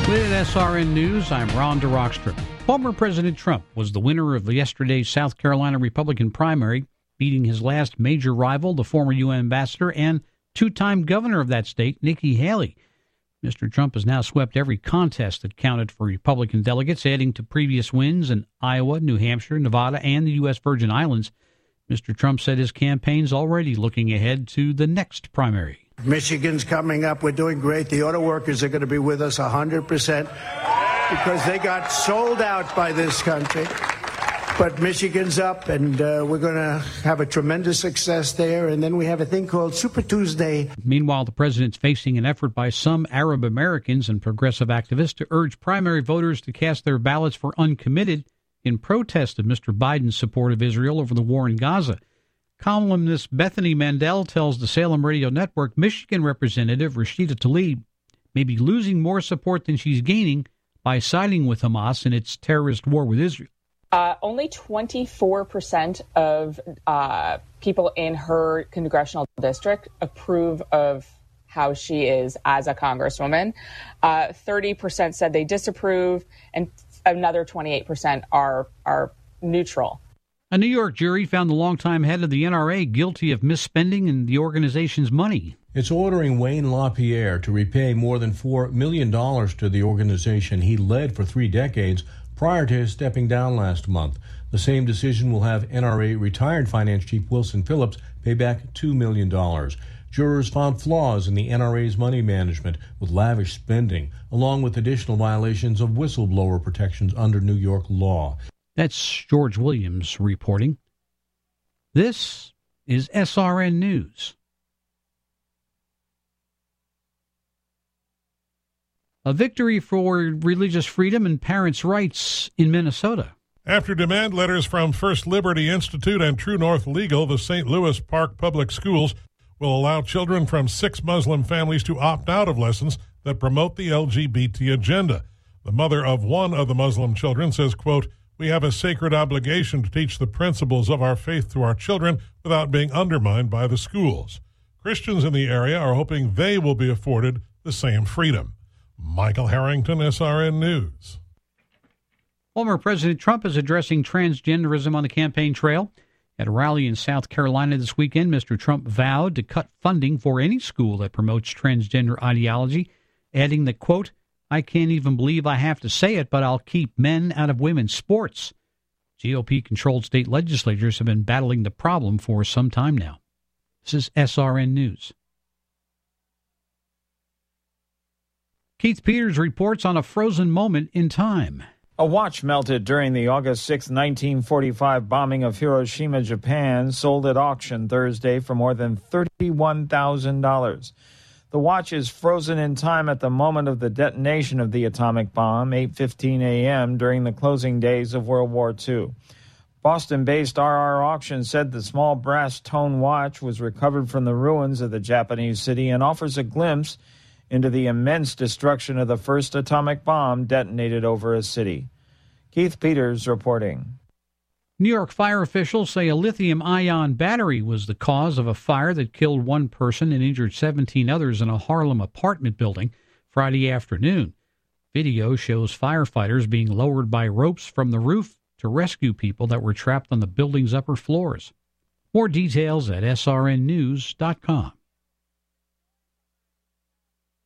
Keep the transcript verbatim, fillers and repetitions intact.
With S R N News, I'm Ron DeRockstra. Former President Trump was the winner of yesterday's South Carolina Republican primary, beating his last major rival, the former U N ambassador and two-time governor of that state, Nikki Haley. Mister Trump has now swept every contest that counted for Republican delegates, adding to previous wins in Iowa, New Hampshire, Nevada, and the U S. Virgin Islands. Mister Trump said his campaign's already looking ahead to the next primary. Michigan's coming up. We're doing great. The auto workers are going to be with us one hundred percent because they got sold out by this country. But Michigan's up, and uh, we're going to have a tremendous success there. And then we have a thing called Super Tuesday. Meanwhile, the president's facing an effort by some Arab Americans and progressive activists to urge primary voters to cast their ballots for uncommitted in protest of Mister Biden's support of Israel over the war in Gaza. Columnist Bethany Mandel tells the Salem Radio Network Michigan Representative Rashida Tlaib may be losing more support than she's gaining by siding with Hamas in its terrorist war with Israel. Uh, only twenty-four percent of uh, people in her congressional district approve of how she is as a congresswoman. Uh, thirty percent said they disapprove, and another twenty-eight percent are are neutral. A New York jury found the longtime head of the N R A guilty of misspending in the organization's money. It's ordering Wayne LaPierre to repay more than four million dollars to the organization he led for three decades prior to his stepping down last month. The same decision will have N R A retired finance chief Wilson Phillips pay back two million dollars. Jurors found flaws in the N R A's money management with lavish spending, along with additional violations of whistleblower protections under New York law. That's George Williams reporting. This is S R N News. A victory for religious freedom and parents' rights in Minnesota. After demand letters from First Liberty Institute and True North Legal, the Saint Louis Park Public Schools will allow children from six Muslim families to opt out of lessons that promote the L G B T agenda. The mother of one of the Muslim children says, quote, "We have a sacred obligation to teach the principles of our faith to our children without being undermined by the schools. Christians in the area are hoping they will be afforded the same freedom." Michael Harrington, S R N News. Former President Trump is addressing transgenderism on the campaign trail. At a rally in South Carolina this weekend, Mister Trump vowed to cut funding for any school that promotes transgender ideology, adding that, quote, "I can't even believe I have to say it, but I'll keep men out of women's sports." G O P-controlled state legislatures have been battling the problem for some time now. This is S R N News. Keith Peters reports on a frozen moment in time. A watch melted during the August sixth, nineteen forty-five bombing of Hiroshima, Japan, sold at auction Thursday for more than thirty-one thousand dollars. The watch is frozen in time at the moment of the detonation of the atomic bomb, eight fifteen a.m., during the closing days of World War Two. Boston-based R R Auction said the small brass tone watch was recovered from the ruins of the Japanese city and offers a glimpse into the immense destruction of the first atomic bomb detonated over a city. Keith Peters reporting. New York fire officials say a lithium-ion battery was the cause of a fire that killed one person and injured seventeen others in a Harlem apartment building Friday afternoon. Video shows firefighters being lowered by ropes from the roof to rescue people that were trapped on the building's upper floors. More details at S R N news dot com.